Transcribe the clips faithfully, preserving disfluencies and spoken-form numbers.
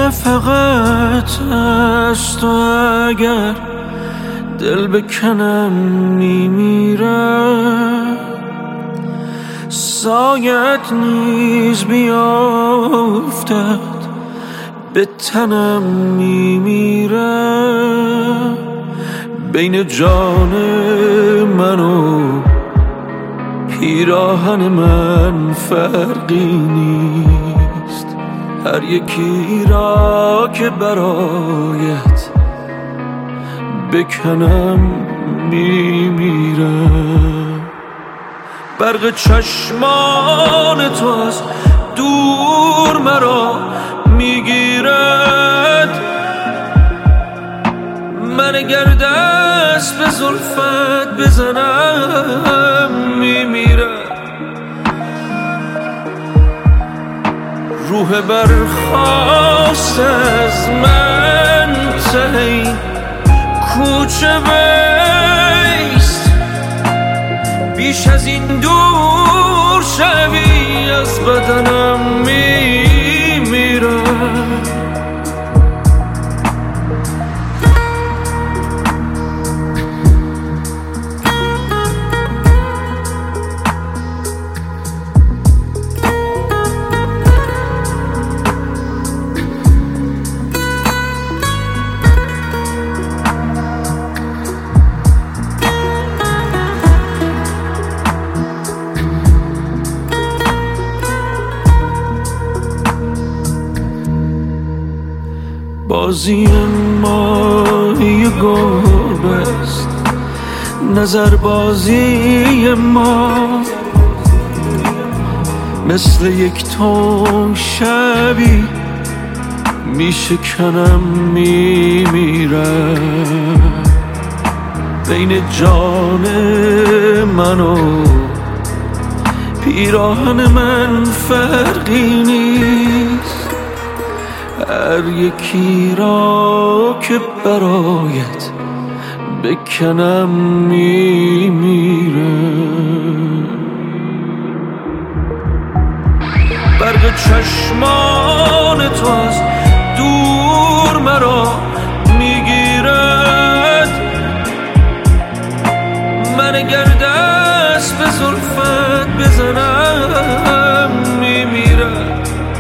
فقط از تو اگر دل بکنم میمیره، سایت نیز بیافتد به تنم میمیره. بین جان من و پیراهن من فرقی نیست، هر یکی را که برایت بکنم میمیره. برق چشمان تو از دور مرا میگیرد، من اگر دست به زلفت بزنم میمیره. روح برخواست از من ته کوچه بیست، بیش از این دور شوی از بدنم میمیره. بازی ما یه گربه است، نظر بازی ما مثل یک تون شبی میشکنم میمیره. بین جان من و پیراهن من فرقی نیست، هر یکی را که برایت بکنم میمیره. برق چشمان تو از دور مرا میگیرد، من اگر دست به زلفت بزنم میمیره.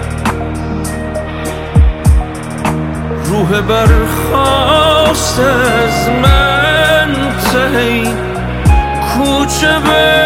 روح برخواست از من ته کوچه